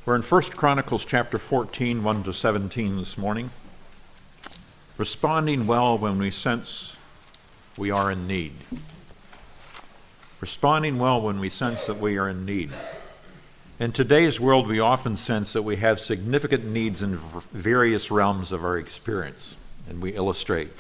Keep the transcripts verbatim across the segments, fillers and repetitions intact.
We're in First Chronicles chapter fourteen, one to seventeen this morning. Responding well when we sense we are in need. Responding well when we sense that we are in need. In today's world, we often sense that we have significant needs in various realms of our experience, and we illustrate.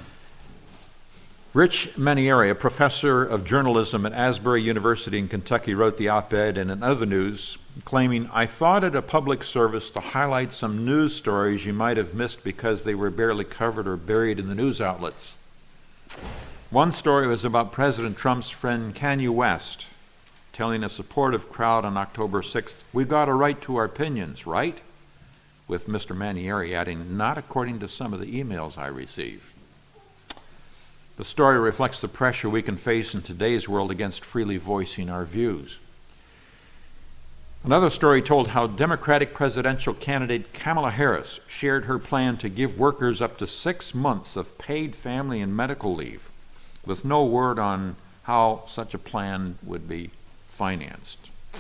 Rich Manieri, a professor of journalism at Asbury University in Kentucky, wrote the op-ed and in other news, claiming, "I thought it a public service to highlight some news stories you might have missed because they were barely covered or buried in the news outlets." One story was about President Trump's friend Kanye West, telling a supportive crowd on October sixth, "We got a right to our opinions, right?" With Mister Manieri adding, "Not according to some of the emails I received." The story reflects the pressure we can face in today's world against freely voicing our views. Another story told how Democratic presidential candidate Kamala Harris shared her plan to give workers up to six months of paid family and medical leave, with no word on how such a plan would be financed.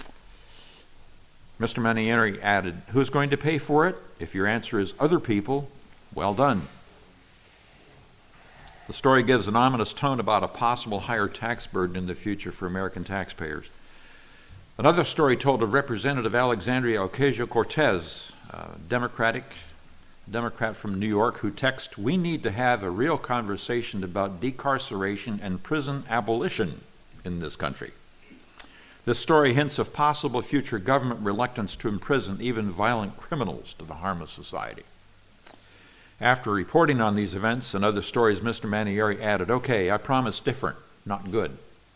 Mister Manieri added, "Who's going to pay for it? If your answer is other people, well done." The story gives an ominous tone about a possible higher tax burden in the future for American taxpayers. Another story told of Representative Alexandria Ocasio-Cortez, a Democratic, Democrat from New York, who texted, "We need to have a real conversation about decarceration and prison abolition in this country." This story hints of possible future government reluctance to imprison even violent criminals to the harm of society. After reporting on these events and other stories, Mister Manieri added, "Okay, I promise different, not good."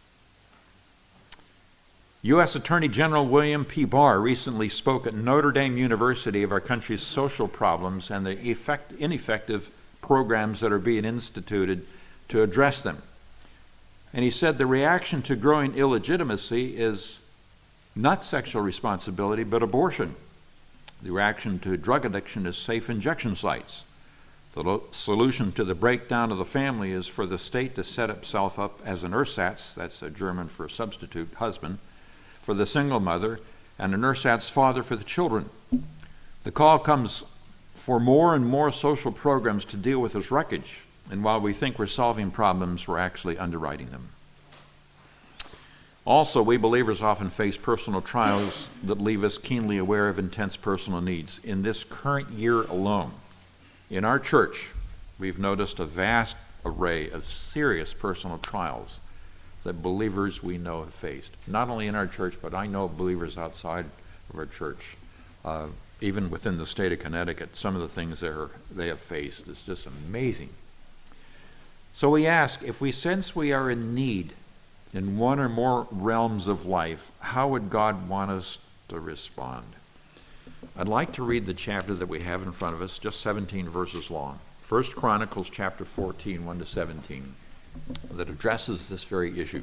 U S Attorney General William P. Barr recently spoke at Notre Dame University of our country's social problems and the effect, ineffective programs that are being instituted to address them. And he said the reaction to growing illegitimacy is not sexual responsibility, but abortion. The reaction to drug addiction is safe injection sites. The lo- solution to the breakdown of the family is for the state to set itself up as an ersatz, that's a German for substitute husband, for the single mother, and an ersatz father for the children. The call comes for more and more social programs to deal with this wreckage, and while we think we're solving problems, we're actually underwriting them. Also, we believers often face personal trials that leave us keenly aware of intense personal needs. In this current year alone, in our church, we've noticed a vast array of serious personal trials that believers we know have faced. Not only in our church, but I know believers outside of our church. Uh, even within the state of Connecticut, some of the things they're, they have faced is just amazing. So we ask, if we sense we are in need in one or more realms of life, how would God want us to respond? I'd like to read the chapter that we have in front of us, just seventeen verses long. First Chronicles chapter fourteen, one to seventeen, that addresses this very issue.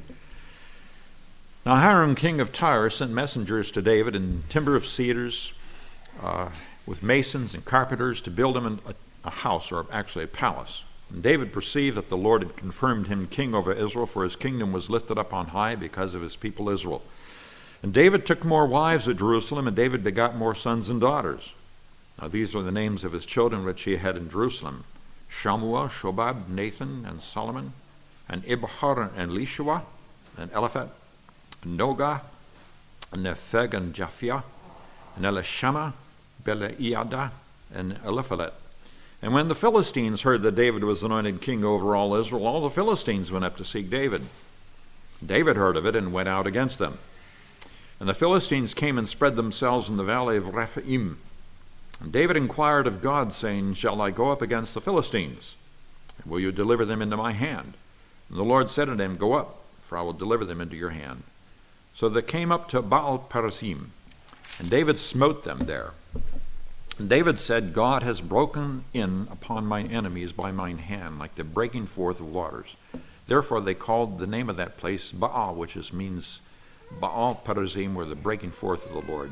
Now Hiram, king of Tyre, sent messengers to David in timber of cedars uh, with masons and carpenters to build him a, a house, or actually a palace. And David perceived that the Lord had confirmed him king over Israel, for his kingdom was lifted up on high because of his people Israel. And David took more wives at Jerusalem, and David begot more sons and daughters. Now these are the names of his children which he had in Jerusalem: Shammua, Shobab, Nathan, and Solomon, and Ibhar, and Elishua, and Eliphat, and Nogah, and Nepheg, and Japhia, and Elishama, Beleiada, and Eliphalet. And when the Philistines heard that David was anointed king over all Israel, all the Philistines went up to seek David. David heard of it and went out against them. And the Philistines came and spread themselves in the valley of Rephaim. And David inquired of God, saying, "Shall I go up against the Philistines? Will you deliver them into my hand?" And the Lord said unto him, "Go up, for I will deliver them into your hand." So they came up to Baal Perazim, and David smote them there. And David said, "God has broken in upon mine enemies by mine hand, like the breaking forth of waters." Therefore they called the name of that place Baal, which is, means Baal Perazim, or the breaking forth of the Lord.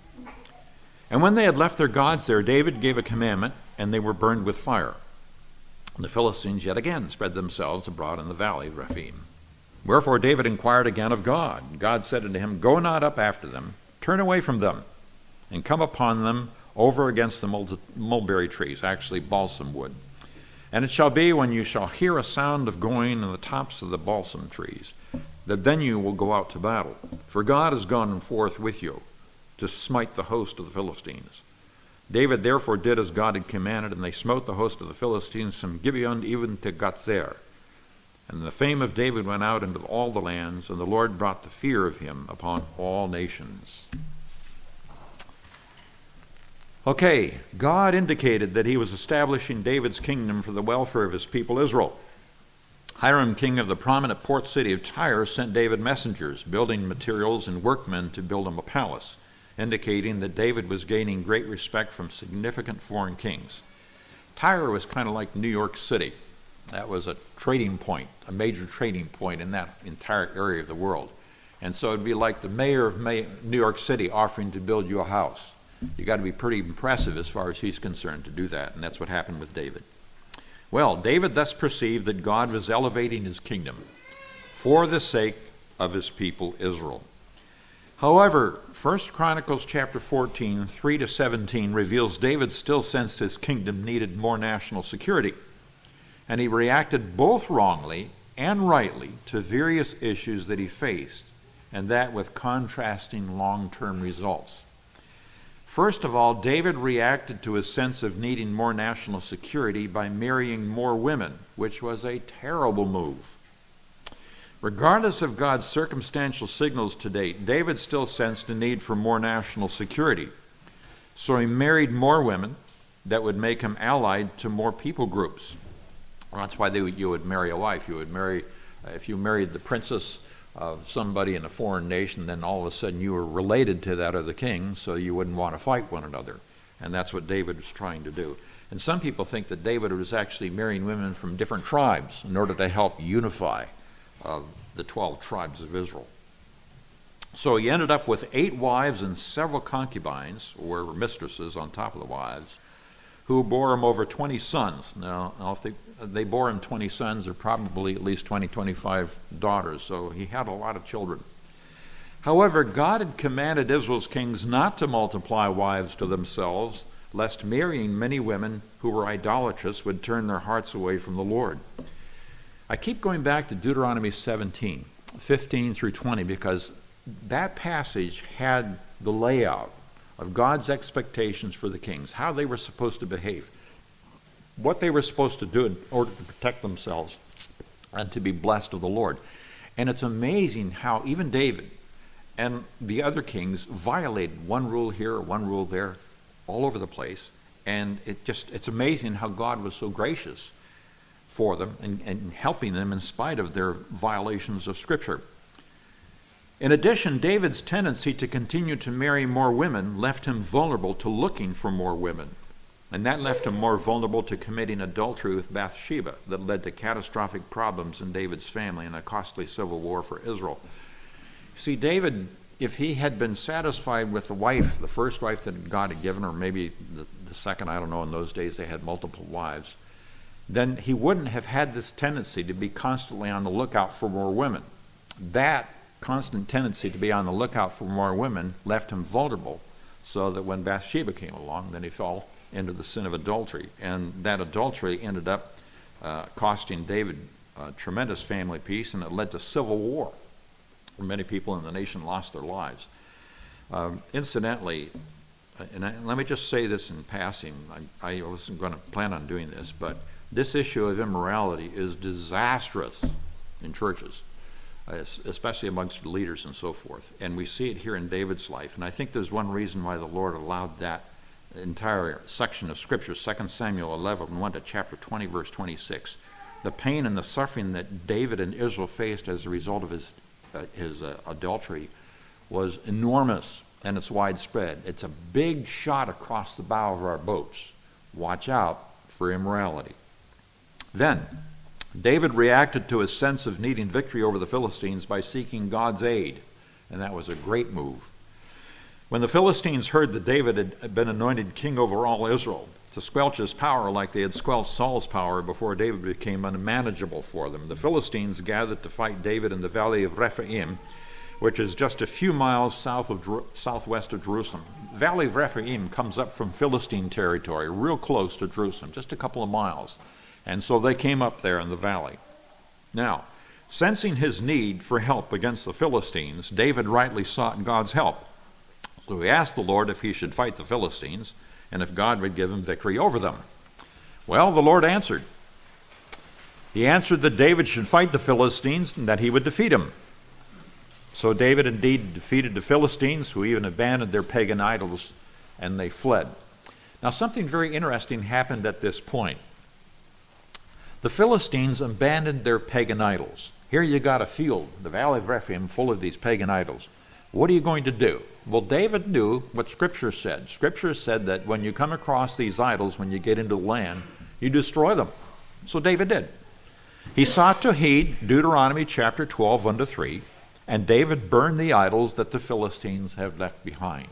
And when they had left their gods there, David gave a commandment, and they were burned with fire. And the Philistines yet again spread themselves abroad in the valley of Rephaim. Wherefore David inquired again of God. God said unto him, "Go not up after them, turn away from them. and come upon them over against the mul- mulberry trees, actually balsam wood. And it shall be when you shall hear a sound of going in the tops of the balsam trees, that then you will go out to battle. For God has gone forth with you to smite the host of the Philistines. David therefore did as God had commanded, and they smote the host of the Philistines from Gibeon even to Gazer. And the fame of David went out into all the lands, and the Lord brought the fear of him upon all nations. Okay, God indicated that he was establishing David's kingdom for the welfare of his people Israel. Hiram, king of the prominent port city of Tyre, sent David messengers, building materials and workmen to build him a palace, indicating that David was gaining great respect from significant foreign kings. Tyre was kind of like New York City. That was a trading point, a major trading point in that entire area of the world. And so it'd be like the mayor of May- New York City offering to build you a house. You got to be pretty impressive as far as he's concerned to do that, and that's what happened with David. Well, David thus perceived that God was elevating his kingdom for the sake of his people Israel. However, First Chronicles chapter fourteen, three to seventeen reveals David still sensed his kingdom needed more national security, and he reacted both wrongly and rightly to various issues that he faced, and that with contrasting long-term results. First of all, David reacted to his sense of needing more national security by marrying more women, which was a terrible move. Regardless of God's circumstantial signals to date, David still sensed a need for more national security. So he married more women that would make him allied to more people groups. Well, that's why they would, you would marry a wife. You would marry, if you married the princess of somebody in a foreign nation, then all of a sudden you were related to that other king, so you wouldn't want to fight one another. And that's what David was trying to do. And some people think that David was actually marrying women from different tribes in order to help unify uh, the twelve tribes of Israel. So he ended up with eight wives and several concubines, or mistresses on top of the wives, who bore him over twenty sons. Now, if they, they bore him twenty sons, there are probably at least twenty, twenty-five daughters, so he had a lot of children. However, God had commanded Israel's kings not to multiply wives to themselves, lest marrying many women who were idolatrous would turn their hearts away from the Lord. I keep going back to Deuteronomy seventeen, fifteen through twenty, because that passage had the layout of God's expectations for the kings, how they were supposed to behave, what they were supposed to do in order to protect themselves and to be blessed of the Lord. And it's amazing how even David and the other kings violated one rule here, one rule there, all over the place. And it just it's amazing how God was so gracious for them and, and helping them in spite of their violations of Scripture. In addition, David's tendency to continue to marry more women left him vulnerable to looking for more women. And that left him more vulnerable to committing adultery with Bathsheba that led to catastrophic problems in David's family and a costly civil war for Israel. See, David, if he had been satisfied with the wife, the first wife that God had given, or maybe the, the second, I don't know, in those days they had multiple wives, then he wouldn't have had this tendency to be constantly on the lookout for more women. That constant tendency to be on the lookout for more women left him vulnerable, so that when Bathsheba came along, then he fell into the sin of adultery. And that adultery ended up uh, costing David uh, tremendous family peace, and it led to civil war. Many people in the nation lost their lives. Um, incidentally, and I, let me just say this in passing, I, I wasn't going to plan on doing this, but this issue of immorality is disastrous in churches, especially amongst leaders and so forth. And we see it here in David's life. And I think there's one reason why the Lord allowed that entire section of Scripture, Second Samuel eleven, one to chapter twenty, verse twenty-six. The pain and the suffering that David and Israel faced as a result of his, uh, his uh, adultery was enormous, and it's widespread. It's a big shot across the bow of our boats. Watch out for immorality. Then, David reacted to his sense of needing victory over the Philistines by seeking God's aid, and that was a great move. When the Philistines heard that David had been anointed king over all Israel, to squelch his power like they had squelched Saul's power before David became unmanageable for them, the Philistines gathered to fight David in the valley of Rephaim, which is just a few miles south of Jer- southwest of Jerusalem. Valley of Rephaim comes up from Philistine territory, real close to Jerusalem, just a couple of miles. And so they came up there in the valley. Now, sensing his need for help against the Philistines, David rightly sought God's help. So he asked the Lord if he should fight the Philistines and if God would give him victory over them. Well, the Lord answered. He answered that David should fight the Philistines and that he would defeat them. So David indeed defeated the Philistines, who even abandoned their pagan idols, and they fled. Now, something very interesting happened at this point. The Philistines abandoned their pagan idols. Here you got a field, the Valley of Rephaim, full of these pagan idols. What are you going to do? Well, David knew what Scripture said. Scripture said that when you come across these idols, when you get into land, you destroy them. So David did. He sought to heed Deuteronomy chapter twelve, one to three, and David burned the idols that the Philistines have left behind.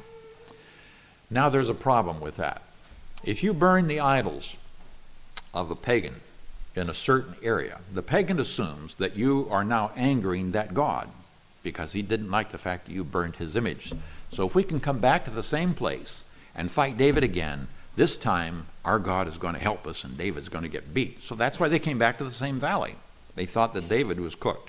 Now there's a problem with that. If you burn the idols of a pagan in a certain area, the pagan assumes that you are now angering that God because he didn't like the fact that you burned his image. So if we can come back to the same place and fight David again, this time our God is going to help us and David's going to get beat. So that's why they came back to the same valley. They thought that David was cooked.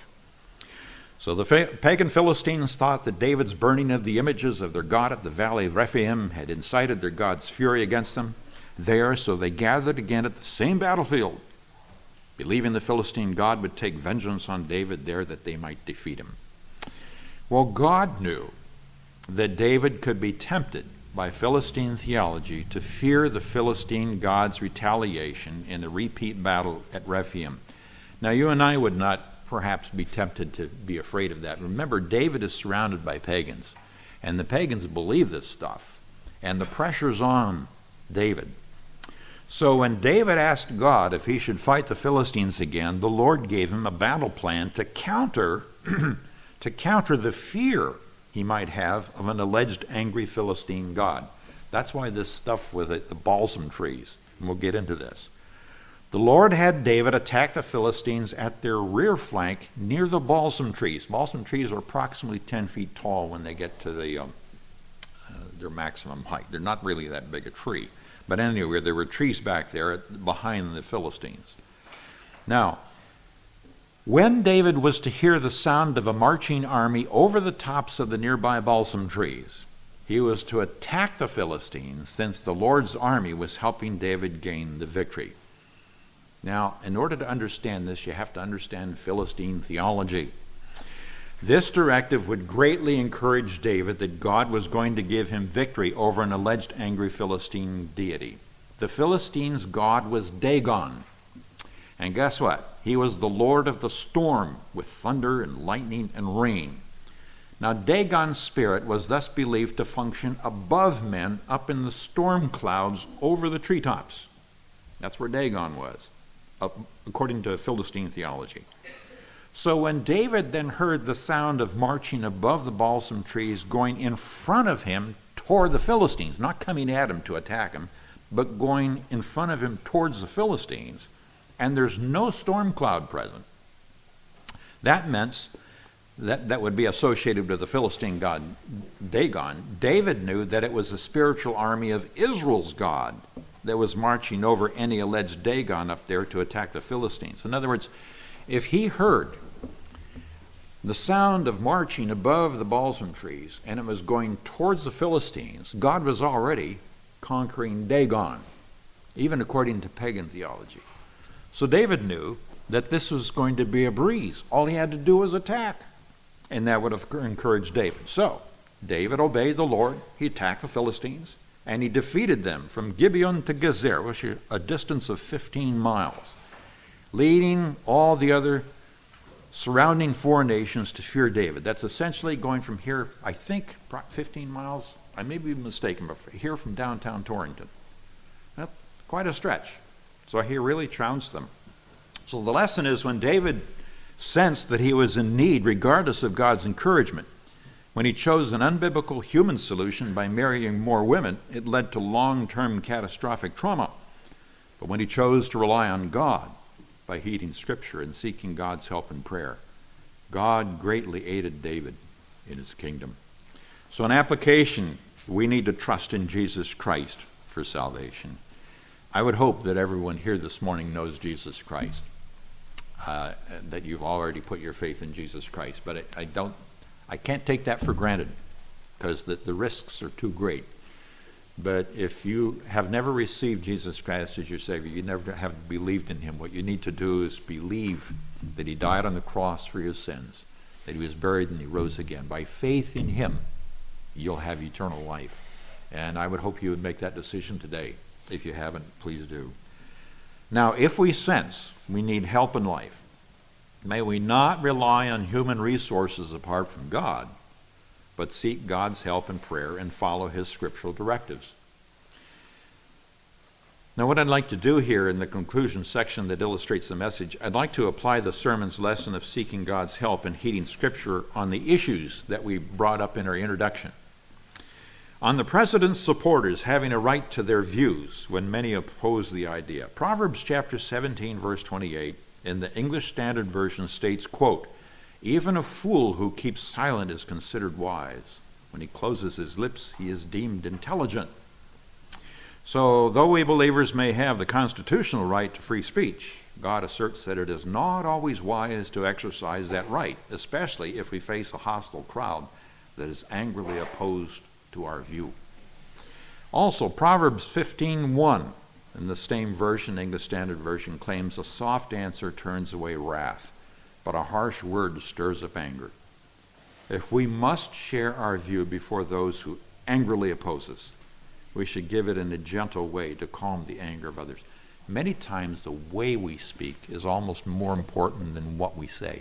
So the pagan Philistines thought that David's burning of the images of their God at the Valley of Rephaim had incited their God's fury against them there, so they gathered again at the same battlefield, believing the Philistine God would take vengeance on David there that they might defeat him. Well, God knew that David could be tempted by Philistine theology to fear the Philistine God's retaliation in the repeat battle at Rephaim. Now, you and I would not perhaps be tempted to be afraid of that. Remember, David is surrounded by pagans, and the pagans believe this stuff, and the pressure's on David. So when David asked God if he should fight the Philistines again, the Lord gave him a battle plan to counter to counter the fear he might have of an alleged angry Philistine God. That's why this stuff with it, the balsam trees, and we'll get into this. The Lord had David attack the Philistines at their rear flank near the balsam trees. Balsam trees are approximately ten feet tall when they get to the, um, uh, their maximum height. They're not really that big a tree. But anyway, there were trees back there at, behind the Philistines. Now, when David was to hear the sound of a marching army over the tops of the nearby balsam trees, he was to attack the Philistines since the Lord's army was helping David gain the victory. Now, in order to understand this, you have to understand Philistine theology. This directive would greatly encourage David that God was going to give him victory over an alleged angry Philistine deity. The Philistines' god was Dagon. And guess what? He was the lord of the storm with thunder and lightning and rain. Now, Dagon's spirit was thus believed to function above men up in the storm clouds over the treetops. That's where Dagon was, according to Philistine theology. So when David then heard the sound of marching above the balsam trees going in front of him toward the Philistines, not coming at him to attack him, but going in front of him towards the Philistines, and there's no storm cloud present, that meant that that would be associated with the Philistine god Dagon. David knew that it was a spiritual army of Israel's God that was marching over any alleged Dagon up there to attack the Philistines. In other words, if he heard the sound of marching above the balsam trees and it was going towards the Philistines, God was already conquering Dagon, even according to pagan theology. So David knew that this was going to be a breeze. All he had to do was attack, and that would have encouraged David. So David obeyed the Lord. He attacked the Philistines, and he defeated them from Gibeon to Gezer, which is a distance of fifteen miles, leading all the other surrounding four nations to fear David. That's essentially going from here, I think, fifteen miles. I may be mistaken, but here from downtown Torrington. That's quite a stretch. So he really trounced them. So the lesson is, when David sensed that he was in need, regardless of God's encouragement, when he chose an unbiblical human solution by marrying more women, it led to long-term catastrophic trauma. But when he chose to rely on God by heeding Scripture and seeking God's help in prayer, God greatly aided David in his kingdom. So in application, we need to trust in Jesus Christ for salvation. I would hope that everyone here this morning knows Jesus Christ, uh, that you've already put your faith in Jesus Christ. But I, I don't, I can't take that for granted because the, the risks are too great. But if you have never received Jesus Christ as your Savior, you never have believed in him, what you need to do is believe that he died on the cross for your sins, that he was buried and he rose again. By faith in him, you'll have eternal life. And I would hope you would make that decision today. If you haven't, please do. Now, if we sense we need help in life, may we not rely on human resources apart from God, but seek God's help in prayer and follow his scriptural directives. Now, what I'd like to do here in the conclusion section that illustrates the message, I'd like to apply the sermon's lesson of seeking God's help and heeding Scripture on the issues that we brought up in our introduction. On the president's supporters having a right to their views when many oppose the idea, Proverbs chapter seventeen, verse twenty-eight, in the English Standard Version states, quote, "Even a fool who keeps silent is considered wise. When he closes his lips, he is deemed intelligent." So, though we believers may have the constitutional right to free speech, God asserts that it is not always wise to exercise that right, especially if we face a hostile crowd that is angrily opposed to our view. Also, Proverbs fifteen one, in the same version, English Standard Version, claims a soft answer turns away wrath, but a harsh word stirs up anger. If we must share our view before those who angrily oppose us, we should give it in a gentle way to calm the anger of others. Many times the way we speak is almost more important than what we say.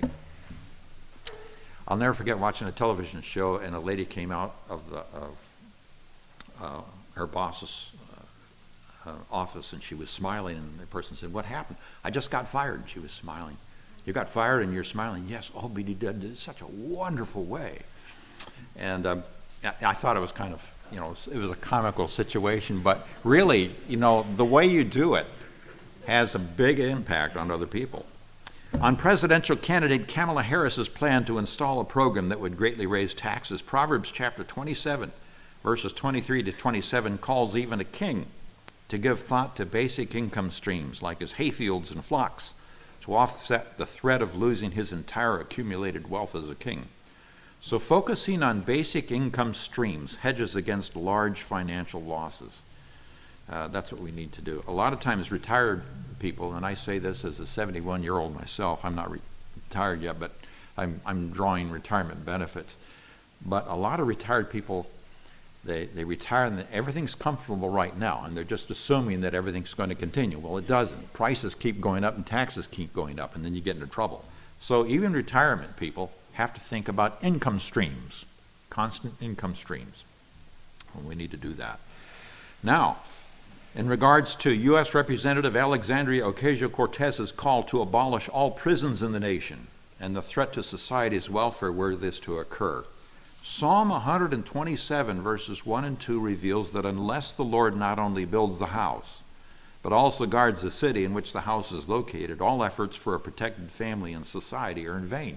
I'll never forget watching a television show, and a lady came out of the of uh, her boss's uh, uh, office, and she was smiling, and the person said, "What happened?" "I just got fired." And she was smiling. "You got fired and you're smiling?" "Yes, oh, but he did it in such a wonderful way." And um, I, I thought it was kind of, you know, it was a comical situation, but really, you know, the way you do it has a big impact on other people. On presidential candidate Kamala Harris's plan to install a program that would greatly raise taxes, Proverbs chapter twenty-seven, verses twenty-three to twenty-seven, calls even a king to give thought to basic income streams like his hayfields and flocks to offset the threat of losing his entire accumulated wealth as a king. So focusing on basic income streams hedges against large financial losses. Uh, that's what we need to do. A lot of times retired people, and I say this as a seventy-one-year-old myself, I'm not re- retired yet, but I'm, I'm drawing retirement benefits. But a lot of retired people, they, they retire and everything's comfortable right now, and they're just assuming that everything's going to continue. Well, it doesn't. Prices keep going up and taxes keep going up, and then you get into trouble. So even retirement people have to think about income streams, constant income streams. And we need to do that. Now, in regards to U S Representative Alexandria Ocasio-Cortez's call to abolish all prisons in the nation and the threat to society's welfare were this to occur, Psalm one twenty-seven verses one and two reveals that unless the Lord not only builds the house, but also guards the city in which the house is located, all efforts for a protected family and society are in vain.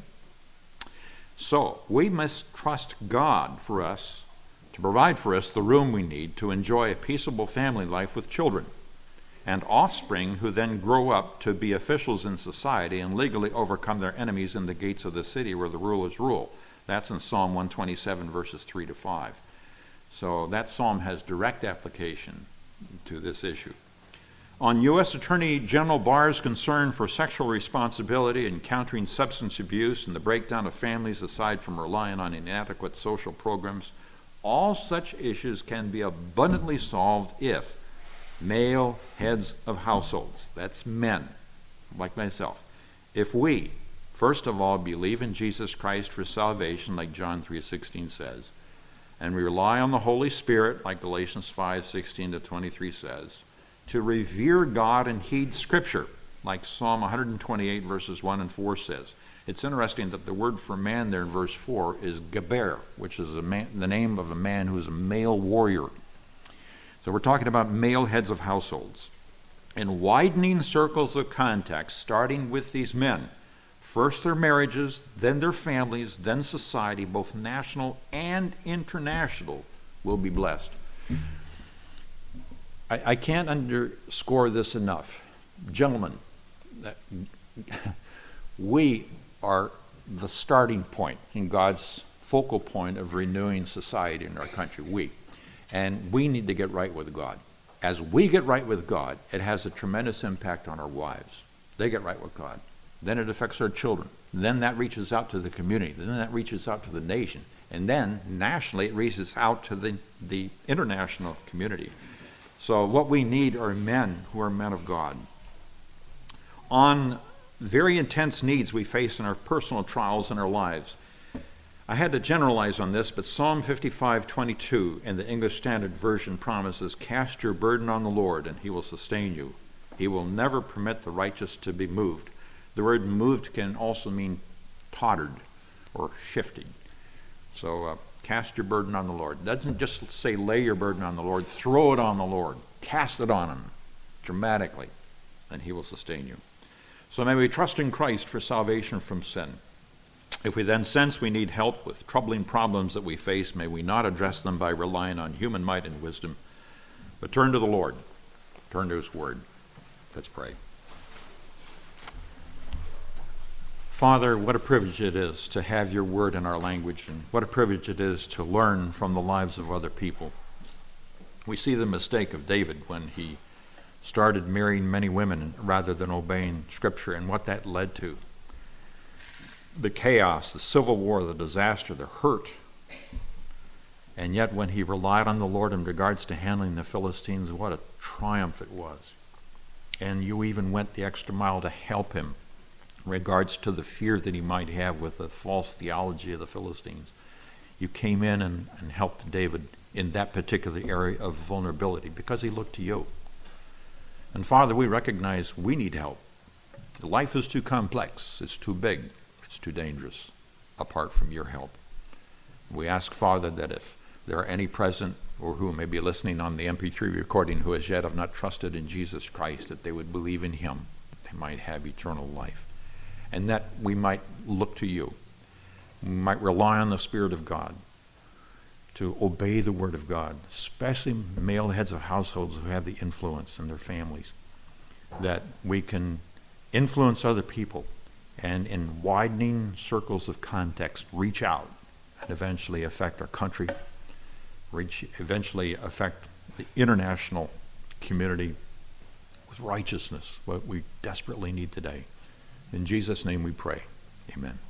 So, we must trust God for us to provide for us the room we need to enjoy a peaceable family life with children and offspring who then grow up to be officials in society and legally overcome their enemies in the gates of the city where the rulers rule. That's in Psalm one twenty-seven, verses three to five. So that psalm has direct application to this issue. On U S Attorney General Barr's concern for sexual responsibility and countering substance abuse and the breakdown of families aside from relying on inadequate social programs, all such issues can be abundantly solved if male heads of households, that's men like myself, if we, first of all, believe in Jesus Christ for salvation, like John three sixteen says, and we rely on the Holy Spirit, like Galatians five sixteen to twenty-three says, to revere God and heed Scripture, like Psalm one twenty-eight verses one and four says. It's interesting that the word for man there in verse four is Geber, which is a man, the name of a man who is a male warrior. So we're talking about male heads of households. In widening circles of contact, starting with these men, First their marriages, then their families, then society, both national and international, will be blessed. I, I can't underscore this enough. Gentlemen, that we are the starting point in God's focal point of renewing society in our country. We. And we need to get right with God. As we get right with God, it has a tremendous impact on our wives. They get right with God. Then it affects our children. Then that reaches out to the community. Then that reaches out to the nation. And then nationally it reaches out to the, the international community. So what we need are men who are men of God. On very intense needs we face in our personal trials in our lives, I had to generalize on this, but Psalm fifty-five twenty-two in the English Standard Version promises, "Cast your burden on the Lord, and he will sustain you. He will never permit the righteous to be moved." The word moved can also mean tottered or shifting. So uh, cast your burden on the Lord. It doesn't just say lay your burden on the Lord. Throw it on the Lord. Cast it on him dramatically, and he will sustain you. So may we trust in Christ for salvation from sin. If we then sense we need help with troubling problems that we face, may we not address them by relying on human might and wisdom, but turn to the Lord, turn to his word. Let's pray. Father, what a privilege it is to have your word in our language, and what a privilege it is to learn from the lives of other people. We see the mistake of David when he started marrying many women rather than obeying Scripture, and what that led to. The chaos, the civil war, the disaster, the hurt. And yet when he relied on the Lord in regards to handling the Philistines, what a triumph it was. And you even went the extra mile to help him in regards to the fear that he might have with the false theology of the Philistines. You came in and, and helped David in that particular area of vulnerability because he looked to you. And Father, we recognize we need help. Life is too complex. It's too big. It's too dangerous apart from your help. We ask, Father, that if there are any present or who may be listening on the M P three recording who as yet have not trusted in Jesus Christ, that they would believe in him, that they might have eternal life, and that we might look to you. We might rely on the Spirit of God to obey the Word of God, especially male heads of households who have the influence in their families, that we can influence other people and in widening circles of context reach out and eventually affect our country, reach eventually affect the international community with righteousness, what we desperately need today. In Jesus' name we pray. Amen.